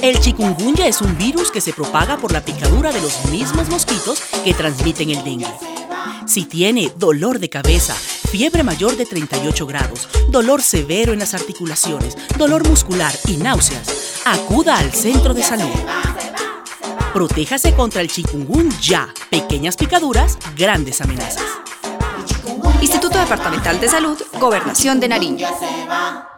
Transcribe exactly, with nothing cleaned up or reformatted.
El chikungunya es un virus que se propaga por la picadura de los mismos mosquitos que transmiten el dengue. Si tiene dolor de cabeza, fiebre mayor de treinta y ocho grados, dolor severo en las articulaciones, dolor muscular y náuseas, acuda al centro de salud. Protéjase contra el chikungunya. Pequeñas picaduras, grandes amenazas. Instituto Departamental de Salud, Gobernación de Nariño.